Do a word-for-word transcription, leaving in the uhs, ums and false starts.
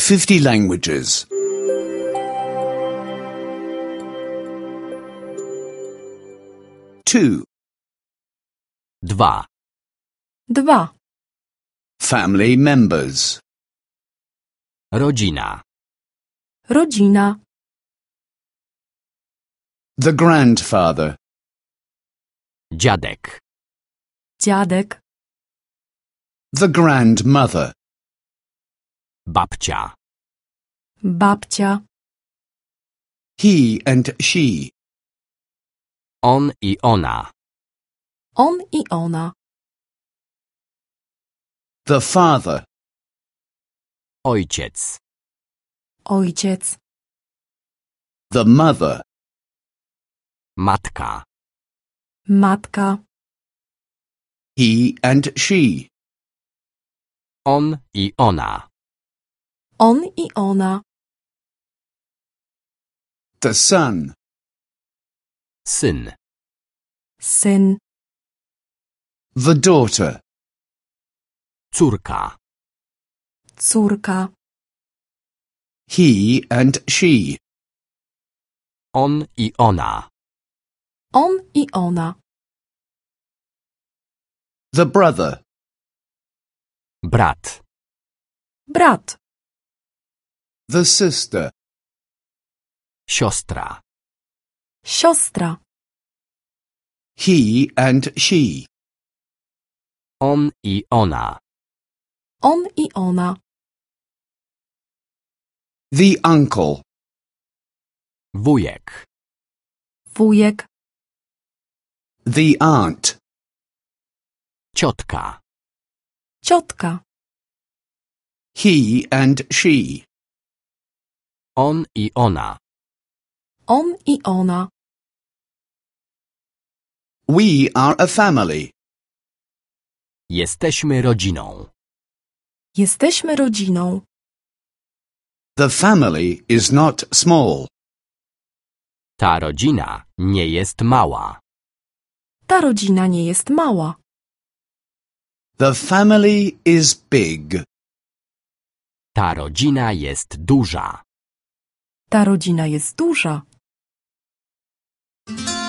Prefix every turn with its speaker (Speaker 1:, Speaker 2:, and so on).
Speaker 1: fifty languages. Two.
Speaker 2: Dwa.
Speaker 3: Dwa.
Speaker 1: Family members.
Speaker 2: Rodzina.
Speaker 3: Rodzina.
Speaker 1: The grandfather.
Speaker 2: Dziadek.
Speaker 3: Dziadek.
Speaker 1: The grandmother.
Speaker 2: Babcia.
Speaker 3: Babcia.
Speaker 1: He and she.
Speaker 2: On i ona.
Speaker 3: On i ona.
Speaker 1: The father.
Speaker 2: Ojciec.
Speaker 3: Ojciec.
Speaker 1: The mother.
Speaker 2: Matka.
Speaker 3: Matka.
Speaker 1: He and she.
Speaker 2: On i ona.
Speaker 3: On i ona.
Speaker 1: The son.
Speaker 2: Syn.
Speaker 3: Syn.
Speaker 1: The daughter.
Speaker 2: Córka.
Speaker 3: Córka.
Speaker 1: He and she.
Speaker 2: On i ona.
Speaker 3: On i ona.
Speaker 1: The brother.
Speaker 2: Brat.
Speaker 3: Brat.
Speaker 1: The sister.
Speaker 2: Siostra.
Speaker 3: Siostra.
Speaker 1: He and she.
Speaker 2: On i ona.
Speaker 3: On i ona.
Speaker 1: The uncle.
Speaker 2: Wujek.
Speaker 3: Wujek.
Speaker 1: The aunt.
Speaker 2: Ciotka.
Speaker 3: Ciotka.
Speaker 1: He and she.
Speaker 2: On i ona.
Speaker 3: On i ona.
Speaker 1: We are a family.
Speaker 2: Jesteśmy rodziną.
Speaker 3: Jesteśmy rodziną.
Speaker 1: The family is not small.
Speaker 2: Ta rodzina nie jest mała.
Speaker 3: Ta rodzina nie jest mała.
Speaker 1: The family is big.
Speaker 2: Ta rodzina jest duża.
Speaker 3: Ta rodzina jest duża.